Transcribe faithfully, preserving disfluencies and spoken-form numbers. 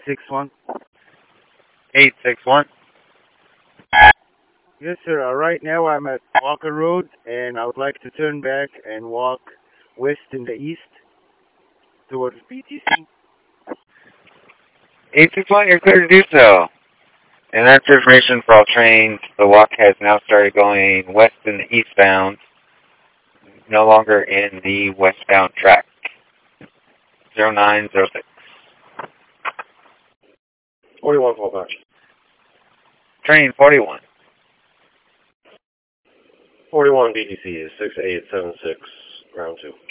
six one. eight six one. Yes, sir. Uh, right now I'm at Walker Road, and I would like to turn back and walk west in the east towards B T C. eight six one, you're clear to do so. And that's information for all trains. The walk has now started going west and eastbound, no longer in the westbound track. zero nine zero six. forty-one fallback. Train forty-one. forty-one B T C is six eight seven six, round two.